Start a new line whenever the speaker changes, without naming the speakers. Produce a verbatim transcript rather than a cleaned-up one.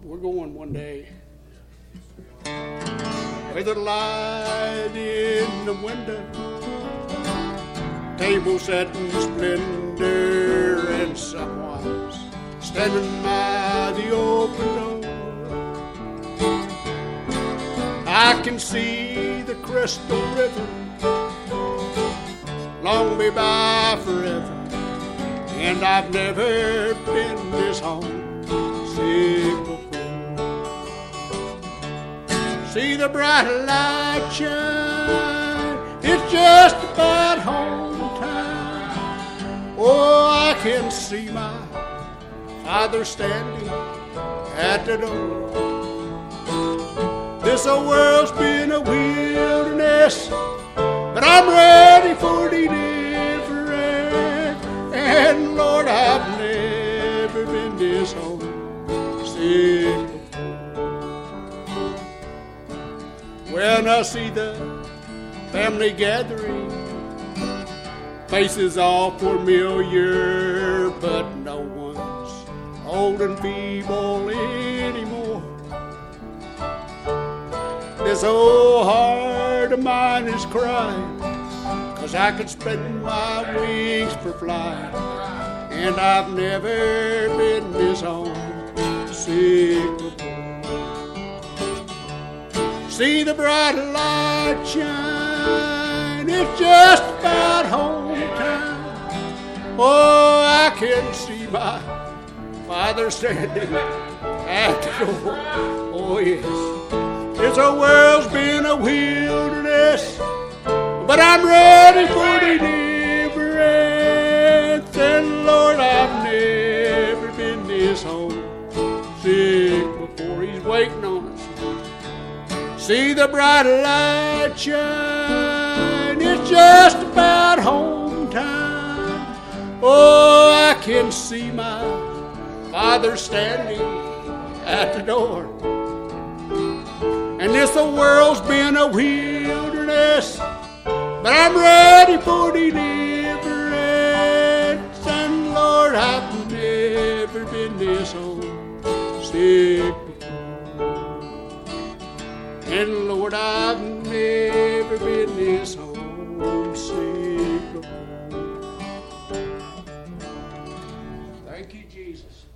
we're going one day. With a light in the window, table set in splendor, and someone's standing by the open door. I can see the crystal river, long be by forever, and I've never been this homesick before. See the bright light shine, it's just about home time. Oh, I can see my Father standing at the door. This old world's been a wilderness, but I'm ready for deliverance. And Lord, I've never been this homesick. When I see the family gathering, faces all familiar, but no one's old and feeble anymore. This old heart of mine is crying, 'cause I could spread my wings for flying, and I've never been this homesick before. See the bright light shine, it's just about home time. Oh, I can see my Father standing at the door. Oh, yes. This old world's been a wilderness, but I'm ready for deliverance. And Lord, I've never been this homesick before. He's waiting on us. See the bright light shine, it's just about home time. Oh, I can see my Father standing at the door. And this old world's been a wilderness, but I'm ready for deliverance. And Lord, I've never been this homesick before. And Lord, I've never been this homesick before. Thank you, Jesus.